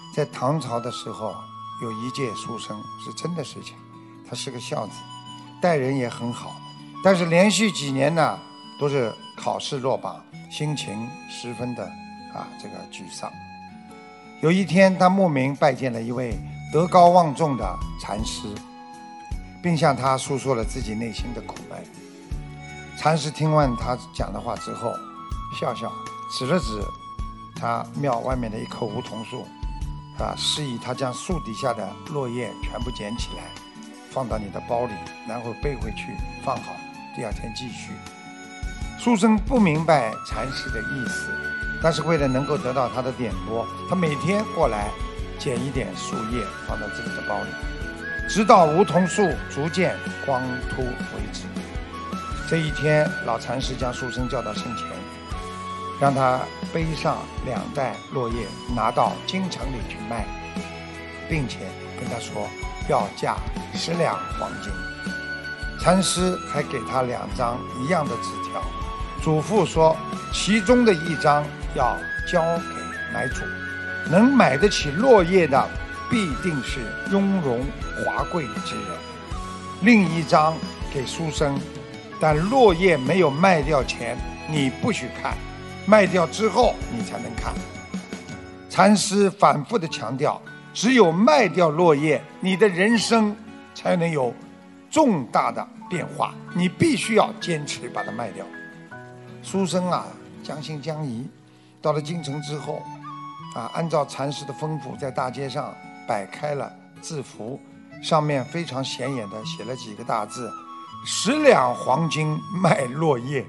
在唐朝的时候，有一介书生，是真的事情，他是个孝子，待人也很好，但是连续几年呢，都是考试落榜，心情十分的沮丧。有一天，他慕名拜见了一位德高望重的禅师，并向他诉说了自己内心的苦闷。禅师听完他讲的话之后，笑笑，指了指他庙外面的一棵梧桐树，示意他将树底下的落叶全部捡起来，放到你的包里，然后背回去放好，第二天继续。书生不明白禅师的意思，但是为了能够得到他的点拨，他每天过来捡一点树叶放到自己的包里，直到梧桐树逐渐光秃为止。这一天，老禅师将书生叫到身前，让他背上2袋落叶拿到京城里去卖，并且跟他说要价10两黄金。禅师还给他2张一样的纸条，嘱咐说其中的1张要交给买主，能买得起落叶的必定是雍容华贵之人。另1张给书生，但落叶没有卖掉前你不许看，卖掉之后你才能看。禅师反复地强调，只有卖掉落叶，你的人生才能有重大的变化，你必须要坚持把它卖掉。书生将信将疑，到了京城之后按照禅师的吩咐，在大街上摆开了字符，上面非常显眼的写了几个大字：10两黄金卖落叶。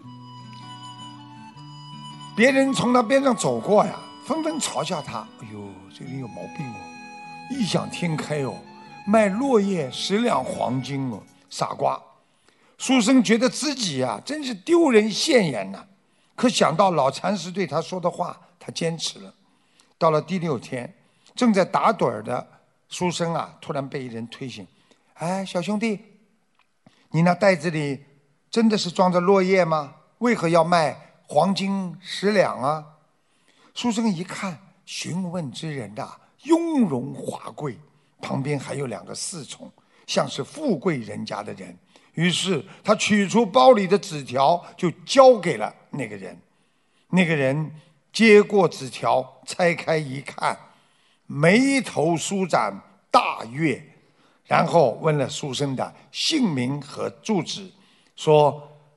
别人从他边上走过呀，纷纷嘲笑他：哎呦，这个人有毛病哦，异想天开哦，卖落叶10两黄金哦，傻瓜。书生觉得自己真是丢人现眼呐，可想到老禅师对他说的话，他坚持了。到了第6天，正在打盹的书生突然被一人推醒：哎，小兄弟，你那袋子里真的是装着落叶吗？为何要卖黄金10两啊？书生一看，询问之人雍容华贵，旁边还有2个侍从，像是富贵人家的人。于是他取出包里的纸条，就交给了那个人。那个人接过纸条，拆开一看，眉头舒展，大悦，然后问了书生的姓名和住址，说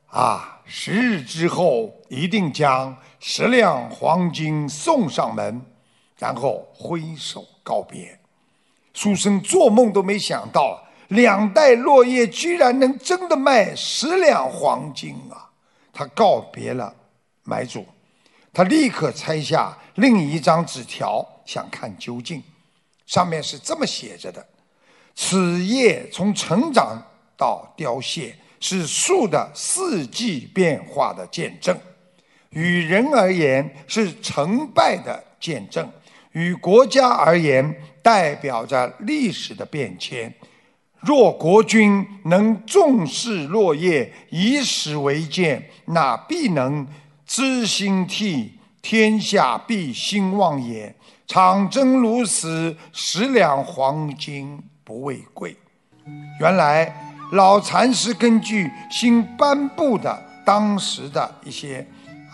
10日之后一定将10两黄金送上门，然后挥手告别。书生做梦都没想到2袋落叶居然能真的卖10两黄金他告别了买主，他立刻拆下另1张纸条，想看究竟。上面是这么写着的：此叶从成长到凋谢，是树的4季变化的见证，与人而言是成败的见证，与国家而言代表着历史的变迁。若国君能重视落叶，以史为鉴，那必能知兴替，天下必兴旺也。倘真如此，10两黄金不为贵。原来老禅师根据新颁布的当时的一些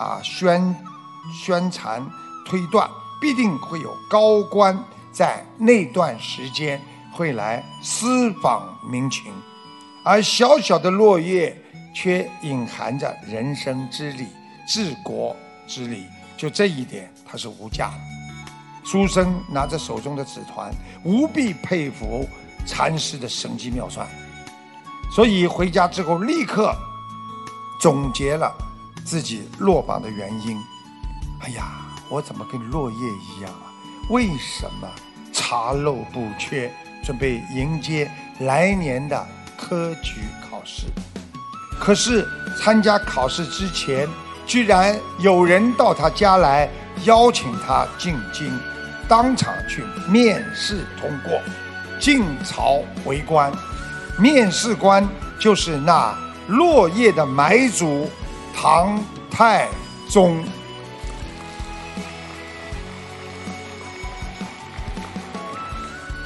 宣传推断，必定会有高官在那段时间会来私访民情，而小小的落叶却隐含着人生之理、治国之理，就这一点它是无价的。书生拿着手中的纸团，无比佩服禅师的神机妙算，所以回家之后立刻总结了自己落榜的原因。哎呀，我怎么跟落叶一样为什么查漏补缺，准备迎接来年的科举考试？可是参加考试之前，居然有人到他家来邀请他进京，当场去面试通过，进朝为官。面试官就是那落叶的买主唐太宗。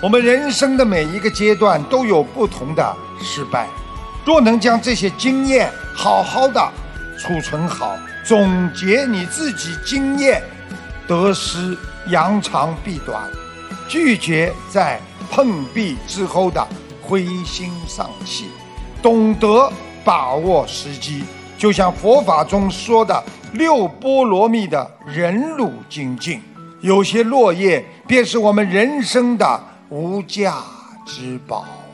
我们人生的每一个阶段都有不同的失败，若能将这些经验好好的储存好，总结你自己经验，得失扬长避短，拒绝在碰壁之后的灰心丧气，懂得把握时机，就像佛法中说的六波罗蜜的忍辱精进。有些落叶便是我们人生的无价之宝。